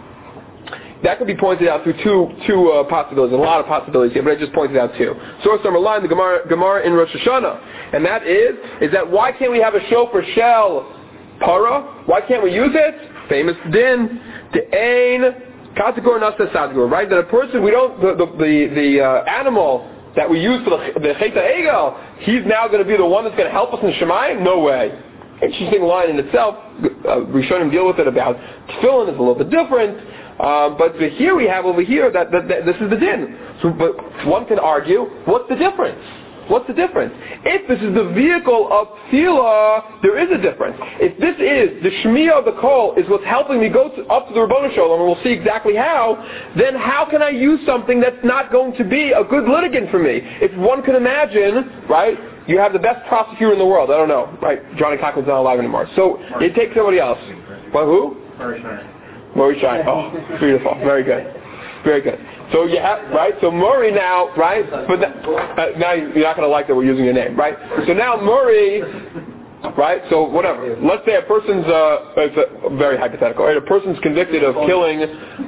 That could be pointed out through two two uh, possibilities, a lot of possibilities here, but I just pointed out two. Source number line, the Gemara, Gemara in Rosh Hashanah, and that is is that why can't we have a shofar shell para? Why can't we use it? Famous din, the ain kategor nasa sadgur, right? That a person we don't the the the, the uh, animal that we use for the the cheta egel, he's now going to be the one that's going to help us in Shemayim? No way. Interesting line in itself. Uh, Rishonim deal with it about tefillin is a little bit different. Uh, but here we have over here that, that, that this is the din. So, but one can argue, what's the difference? What's the difference? If this is the vehicle of tefillah, there is a difference. If this is the shmiyah of the kol is what's helping me go to, up to the Rebbeinu Shalom, and we'll see exactly how, then how can I use something that's not going to be a good litigant for me? If one can imagine, right? You have the best prosecutor in the world. I don't know, right? Johnny Cochran's not alive anymore. So you take somebody else. Well, who? Murray Shine. Oh, beautiful. Very good. Very good. So you have, right? So Murray now, right? But that, uh, now you're not going to like that we're using your name, right? So now Murray, right? So whatever. Let's say a person's, uh, it's a very hypothetical, right? A person's convicted of killing,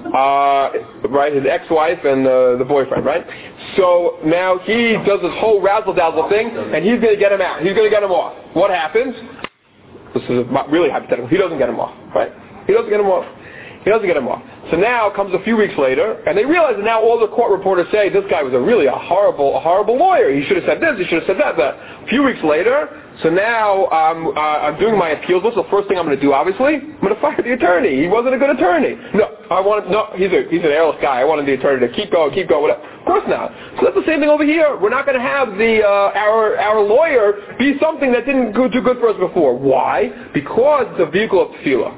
uh, right, his ex-wife and uh, the boyfriend, right? So now he does this whole razzle-dazzle thing, and he's going to get him out. He's going to get him off. What happens? This is really hypothetical. He doesn't get him off, right? He doesn't get him off. He doesn't get him off. So now comes a few weeks later, and they realize that now all the court reporters say this guy was a really a horrible, a horrible lawyer. He should have said this. He should have said that. That. A few weeks later, so now um, uh, I'm doing my appeals. What's the first thing I'm going to do? Obviously, I'm going to fire the attorney. He wasn't a good attorney. No, I wanted. No, he's a he's an airless guy. I wanted the attorney to keep going, keep going. Whatever. Of course not. So that's the same thing over here. We're not going to have the uh, our our lawyer be something that didn't go too good for us before. Why? Because it's a vehicle of tefillah.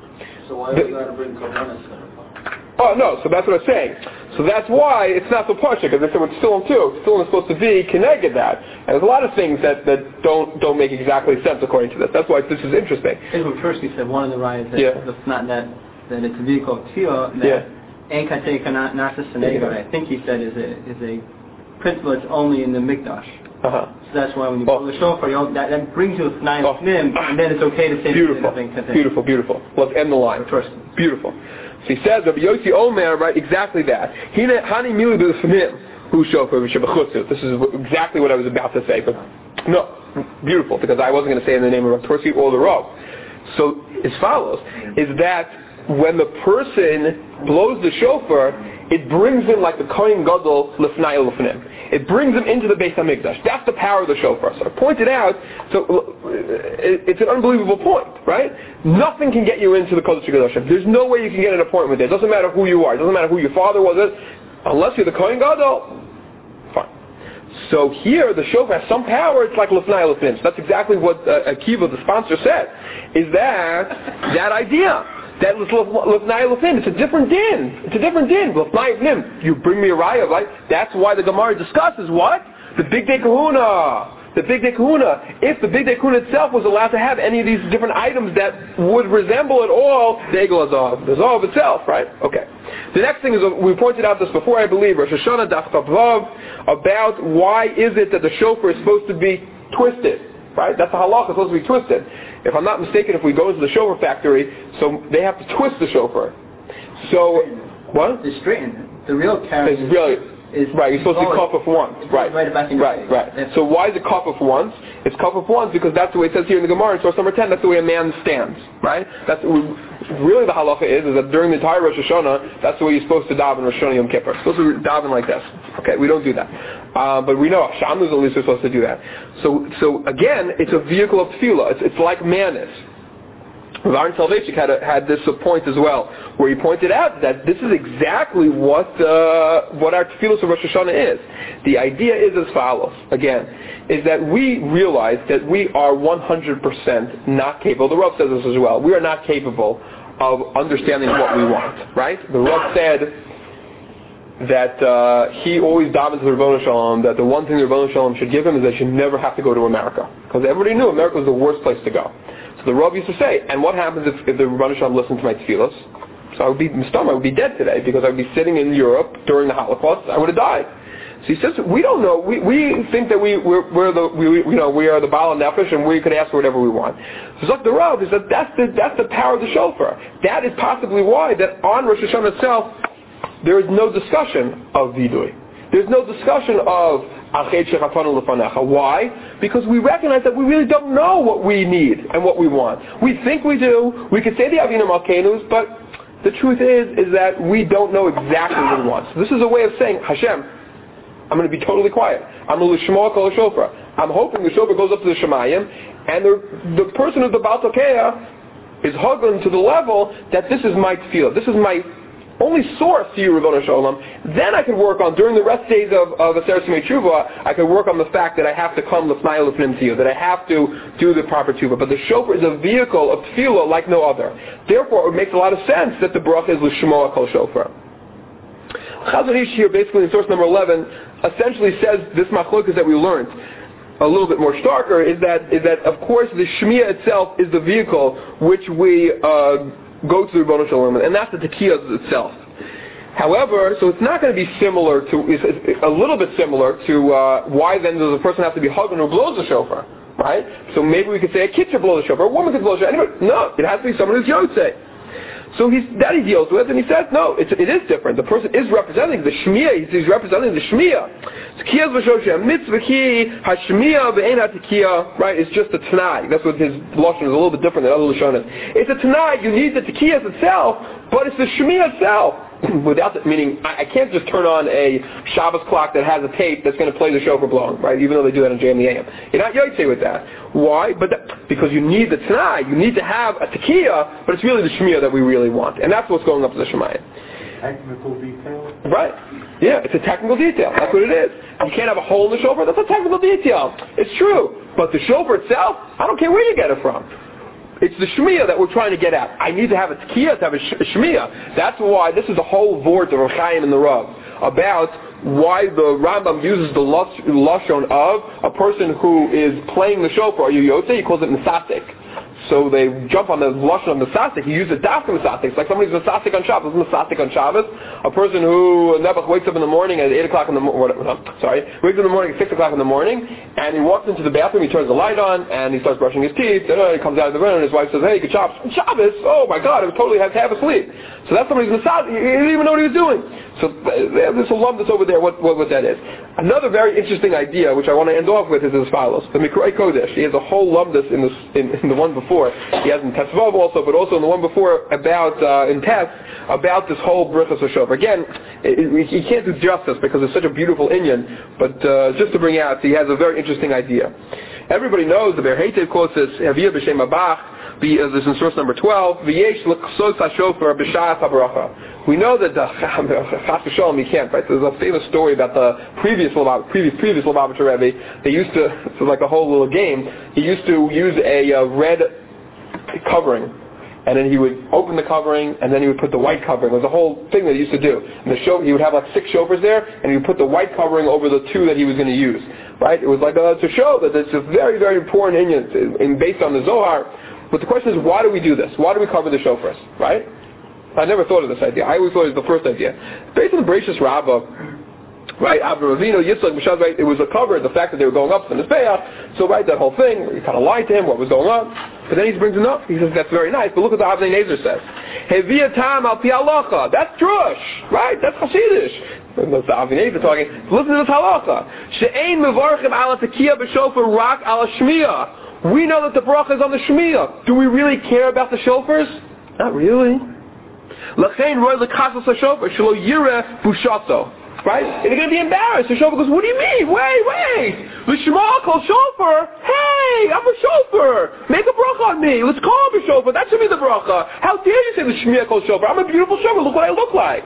So why do we got to bring Kavanas then? Oh, no, so that's what I'm saying. So that's why it's not so partial, because they said with Tefillin too, Tefillin is supposed to be connected that. And there's a lot of things that, that don't don't make exactly sense according to this. That's why this is interesting. First we said one of the riots that yeah. it's not that, that it's a vehicle of tefillah, that Enkate Nasa Senega, I think he said is a, is a principle that's only in the Mikdash. Uh-huh. So that's why when you blow oh. the shofar, you know, that, that brings you a nine oh. nim, and then it's okay to say beautiful, beautiful, beautiful. Let's end the line. First, beautiful. So he says, Rabbi Yossi Omer, right, exactly that. Hani milu b'lefnim hu shofar v'shebachutzu. This is exactly what I was about to say, but no, beautiful, because I wasn't going to say in the name of Rav Torsi or the Rav. So as follows, is that when the person blows the shofar, it brings him like the Kohen Gadol lefnai lefnim. It brings him into the Beis HaMikdash. That's the power of the shofar. So I pointed out, so it's an unbelievable point, right? Nothing can get you into the Kodesh HaKadoshim. There's no way you can get an appointment there. It doesn't matter who you are. It doesn't matter who your father was. Unless you're the Kohen Gadol. Fine. So here, the shofar has some power. It's like lefnai lefnim. So that's exactly what uh, Akiva, the sponsor, said. Is that that idea? That lefnai lefnim. It's a different din. It's a different din. Lefnai lefnim. You bring me a raya, right? That's why the Gemara discusses what? The big day kahuna. the Big Day Kahuna, if the Big Day Kahuna itself was allowed to have any of these different items that would resemble at all the Egel Hazav, the Zav itself, right? Okay. The next thing is, we pointed out this before, I believe, Rosh Hashanah Daf Tav Vav, about why is it that the shofar is supposed to be twisted, right? That's the halacha, it's supposed to be twisted. If I'm not mistaken, if we go into the shofar factory, so they have to twist the shofar. So, what? It's straightened. The real carrot is really, is right, you're supposed to be kafaf once. Right, right, back in right, right. So why is it kafaf once? It's kafaf once because that's the way it says here in the Gemara in source number ten, that's the way a man stands, right? That's really the halacha is, is that during the entire Rosh Hashanah, that's the way you're supposed to daven Rosh Hashanah Yom Kippur. You're supposed to daven like this. Okay, we don't do that. Uh, but we know, Shammuz at least are supposed to do that. So, so again, it's a vehicle of tefillah. It's, it's like manis. Aaron Salvechik had, a, had this point as well, where he pointed out that this is exactly what uh, what our tefillos of Rosh Hashanah is. The idea is as follows, again, is that we realize that we are one hundred percent not capable, the Rav says this as well, we are not capable of understanding what we want, right? The Rav said that uh, he always davens to the Rebbeinu Shalom, that the one thing the Rebbeinu Shalom should give him is that he should never have to go to America. Because everybody knew America was the worst place to go. So the Rav used to say, and what happens if, if the Rebbeinu Shalom listened to my tefillos? So I would be mistam, I would be dead today because I would be sitting in Europe during the Holocaust. I would have died. So he says, we don't know. We we think that we we're, we're the we you know we are the Baal Nefesh and we could ask for whatever we want. So Zok the Rav is that that's the that's the power of the shofar. That is possibly why that on Rosh Hashanah itself there is no discussion of vidui. There's no discussion of achet shechafanu lefanecha. Why? Because we recognize that we really don't know what we need and what we want. We think we do. We could say the Avinu Malkenus, but the truth is is that we don't know exactly what we want. So this is a way of saying, Hashem, I'm going to be totally quiet. I'm going to l'shmoa kol shofar. I'm hoping the shofar goes up to the Shemayim, and the the person of the Baal Tokeah is hugging to the level that this is my tefillah. This is my only source to you, Rebbeinu Shalom. Then I can work on, during the rest days of, of Aseret Simei Tshuva, I can work on the fact that I have to come l'fnai l'fnim to you, that I have to do the proper tshuva. But the shofar is a vehicle of tefillah like no other. Therefore, it makes a lot of sense that the bracha is l'shmoa kol shofar. Chazon Ish here, basically in source number eleven, essentially says this machlokas that we learned a little bit more starker is that is that of course the shmiya itself is the vehicle which we uh, go to the Rebbeinu Shalom, and that's the tekiyah itself. However, so it's not going to be similar to, it's, it's a little bit similar to uh, why then does a person have to be hugging who blows the shofar, right? So maybe we could say a kid should blow the shofar, a woman could blow the shofar. Anyway, no, it has to be someone who's yotzei. So he's, that he deals with, and he says, no, it's, it is different. The person is representing the Shmiya. He's, he's representing the Shmiya. Right? It's just a Tanai. That's what his Lashon is a little bit different than other Lashonas. It's a Tanai. You need the Tekiyas itself, but it's the Shmiya itself. Without the, meaning, I, I can't just turn on a Shabbos clock that has a tape that's going to play the shofar blowing, right? Even though they do that in J M the A M. You're not yotzei with that. Why? But that, because you need the Tanai. You need to have a Tekiyah, but it's really the Shmiya that we really want. And that's what's going up to the Shemayim. Technical detail? Right. Yeah, it's a technical detail. That's what it is. You can't have a hole in the shofar. That's a technical detail. It's true. But the shofar itself, I don't care where you get it from. It's the Shmiya that we're trying to get at. I need to have a Tekiyah to have a Shmiya. That's why this is the whole vort of Rav Chaim and the Rav about why the Rambam uses the Lashon of a person who is playing the shofar. Are you Yotzei? He calls it Mesasik. So they jump on the Lashon of Mesasik. He uses Dafka Mesasik. It's like somebody's Mesasik on Shabbos. Mesasik on Shabbos. A person who Nebuch wakes up in the morning at eight o'clock in the morning, sorry, wakes up in the morning at six o'clock in the morning, and he walks into the bathroom, he turns the light on, and he starts brushing his teeth, and uh, he comes out of the room, and his wife says, hey, good job. Shabbos? Oh my God, I was totally half, half asleep. So that's somebody's Mesasik. He didn't even know what he was doing. So uh, there's a lump that's over there, what, what, what that is. Another very interesting idea, which I want to end off with, is as follows. The Mikrei Kodesh, he has a whole lumdus in, this, in, in the one before. He has in Tetzvav also, but also in the one before about, uh, in Tess, about this whole Brichas HaShofar. Again, he can't do justice because it's such a beautiful inyan, but uh, just to bring out, he has a very interesting idea. Everybody knows the Berheitev quotes this, Haviyah B'Shem Abach, this is in source number twelve, V'yesh l'ksos HaShofar b'sha'at HaBaracha. We know that the Chas v'Shalom you can't, right? There's a famous story about the previous previous previous Lubavitcher Rebbe. They used to, it's like a whole little game. He used to use a uh, red covering and then he would open the covering, and then he would put the white covering. It was a whole thing that he used to do. And the show, he would have like six shofars there, and he would put the white covering over the two that he was going to use. Right? It was like uh, to show that it's a very, very important inyan, in based on the Zohar. But the question is, why do we do this? Why do we cover the shofars? Right? I never thought of this idea. I always thought it was the first idea. Based on the Bereshis Rabbah, right, Avraham Avinu, Yitzchak, Mishal, right, it was a cover, the fact that they were going up to the Mizbeach, so right, that whole thing, you kind of lied to him, what was going on, but then he brings it up, he says, that's very nice, but look what the Avnei Nezer says. Hevia tam al pi halacha, that's Drush, right, that's Hasidish. That's the Avnei Nezer talking, listen to this halacha. She'ein mevarchim ala tekiya b'shofar rak ala shmiya. We know that the bracha is on the shmiya. Do we really care about the shofars? Not really. L'chein roy l'kasas ha-shofar, shelo yireh bushato. Right? And they're going to be embarrassed. The shofar goes, what do you mean? Wait, wait. L'shma kol shofar. Hey, I'm a shofar. Make a bracha on me. Let's call him a shofar. That should be the bracha. How dare you say l'shma kol shofar? I'm a beautiful shofar. Look what I look like.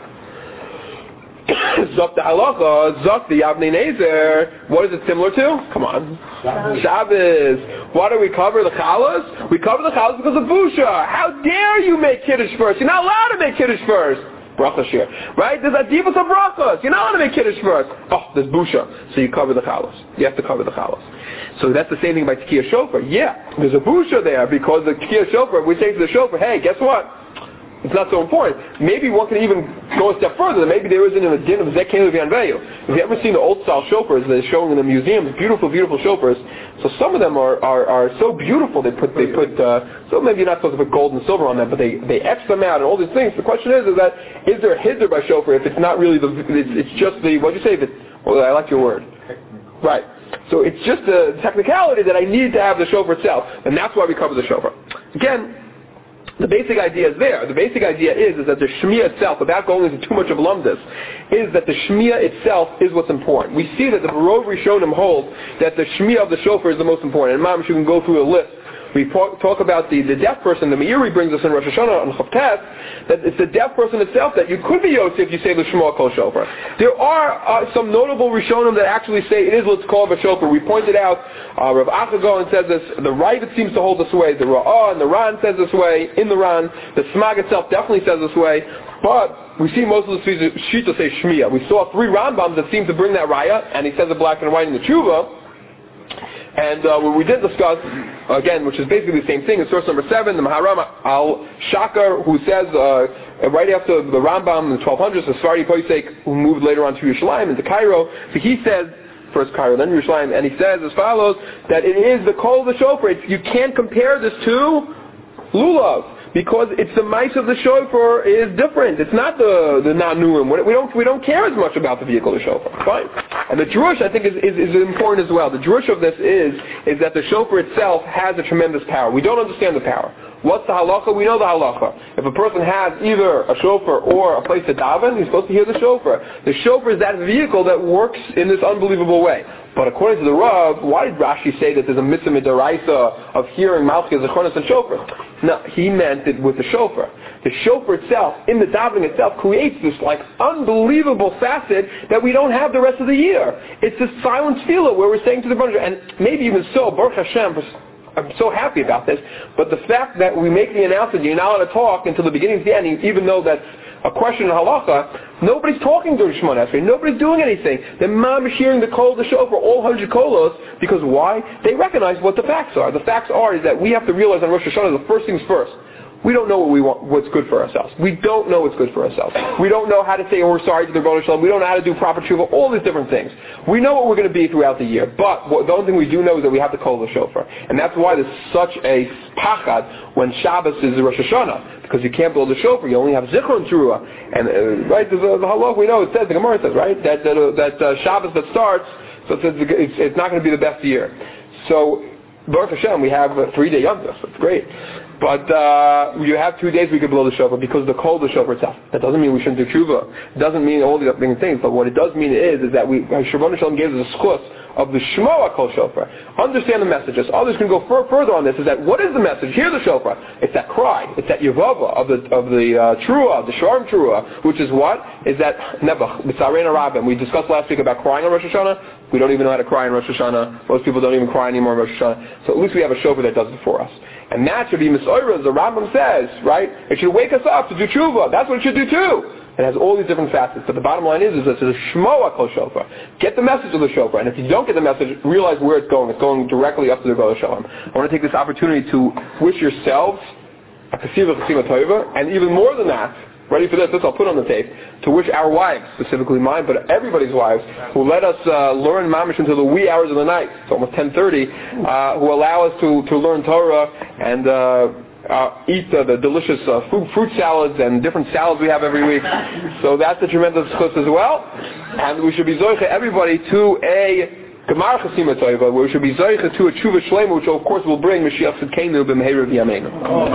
Zok the halacha, Zok the Avnei Nezer. What is it similar to? Come on. Shabbos. Shabbos. Why do we cover the chalas? We cover the chalas because of busha. How dare you make kiddush first? You're not allowed to make kiddush first. Bracha shir. Right? There's adivas of brachas. You're not allowed to make kiddush first. Oh, there's busha. So you cover the chalas. You have to cover the chalas. So that's the same thing by Tekiyah Shofar. Yeah, there's a busha there because the Tekiyah Shofar, we say to the shofar, hey, guess what? It's not so important. Maybe one can even go a step further. Maybe there isn't a din of Zekeh Levianveyu. Have you ever seen the old style shofars that are showing in the museums? Beautiful, beautiful shofars. So some of them are, are, are so beautiful. They put they put uh, so maybe you're not supposed to put gold and silver on them, but they they etch them out and all these things. The question is, is that is there a hiddur by shofar if it's not really the it's, it's just the what do you say? If it's, well, I like your word. Right. So it's just a technicality that I need to have the shofar itself, and that's why we cover the shofar. Again. The basic idea is there. The basic idea is, is that the Shmiya itself, without going into too much of lumdus, is that the Shmiya itself is what's important. We see that the Rov Rishonim hold that the Shmiya of the shofar is the most important. And Mom, you can go through a list. We talk about the, the deaf person. The Meiri brings us in Rosh Hashanah on Chavtes that it's the deaf person itself that you could be Yosef if you say the Shema Kol Shofar. There are uh, some notable Rishonim that actually say it is what's called a shofar. We pointed out uh, Rav Achagon says this. The Ravid seems to hold this way. The Ra'ah and the Ran says this way. In the Ran, the Smag itself definitely says this way. But we see most of the Shita say Shmiya. We saw three Rambams that seem to bring that Raya, and he says it black and white in the Tshuva. And uh, what we did discuss, again, which is basically the same thing, in source number seven, the Maharam al-Shakar, who says, uh, right after the Rambam in the twelve hundreds, the Sfardi Posek, who moved later on to Yerushalayim, into Cairo, so he says, first Cairo, then Yerushalayim, and he says as follows, that it is the Kol of the Shofar. It's, you can't compare this to Lulav. Because it's the mice of the shofar is different. It's not the the nanuim. We don't we don't care as much about the vehicle of the shofar. Fine. And the drush I think is, is, is important as well. The drush of this is is that the shofar itself has a tremendous power. We don't understand the power. What's the halacha? We know the halacha. If a person has either a shofar or a place to daven, he's supposed to hear the shofar. The shofar is that vehicle that works in this unbelievable way. But according to the Rav, why did Rashi say that there's a mitzvah midaraisa of hearing Malchus, Zechonis, and shofar? No, he meant it with the shofar. The shofar itself, in the davening itself, creates this like unbelievable facet that we don't have the rest of the year. It's this silent tefillah where we're saying to the Baruch, and maybe even so, Baruch Hashem, I'm so happy about this, but the fact that we make the announcement, you're not allowed to talk until the beginning of the end, even though that's a question in halacha, nobody's talking during Shemona Esrei. Nobody's doing anything. The mom is hearing the kol of the shofar, all one hundred kolos, because why? They recognize what the facts are. The facts are is that we have to realize on Rosh Hashanah the first things first. We don't know what we want, what's good for ourselves. We don't know what's good for ourselves. We don't know how to say we're sorry to the Rebbeinu Shalom. We don't know how to do proper tshuva, all these different things. We know what we're going to be throughout the year, but what, the only thing we do know is that we have to call the shofar. And that's why there's such a pachad when Shabbos is Rosh Hashanah, because you can't blow the shofar, you only have zichron teruah. And uh, right, there's a, the halach we know, it says, the Gemara says, right, that that, uh, that uh, Shabbos that starts, so it says it's, it's not going to be the best year. So, Baruch Hashem, we have a three-day Yom Tov. It's great. But uh, you have two days we could blow the shofar because the kol of the shofar itself. That doesn't mean we shouldn't do tshuva. It doesn't mean all the other things. But what it does mean is, is that we, Rebbeinu Shalom gives us a schus of the Shmoa kol shofar. Understand the messages. Others can go fur- further on this. Is that what is the message? Hear the shofar. It's that cry. It's that yavava of the of the uh, trua, the sharm trua, which is what is that nebuch mitzarena rabim. We discussed last week about crying on Rosh Hashanah. We don't even know how to cry in Rosh Hashanah. Most people don't even cry anymore in Rosh Hashanah. So at least we have a shofar that does it for us. And that should be Misoira, as the Rambam says, right? It should wake us up to do tshuva. That's what it should do too. It has all these different facets. But the bottom line is, is that it's a shmoa kol shofar. Get the message of the shofar. And if you don't get the message, realize where it's going. It's going directly up to the Gvul Shalom. I want to take this opportunity to wish yourselves a kasiva chasima toiva, and even more than that, ready for this, this I'll put on the tape, to wish our wives, specifically mine, but everybody's wives, who let us uh, learn mamish until the wee hours of the night, it's almost ten thirty, uh, who allow us to, to learn Torah and uh, uh, eat uh, the delicious uh, food, fruit salads and different salads we have every week. So that's a tremendous chus as well. And we should be zoiche everybody to a Gemar Chasima Toiva, where we should be zoiche to a tshuva shlema, which of course will bring Mashiach Tzidkenu b'mehera v'yameinu.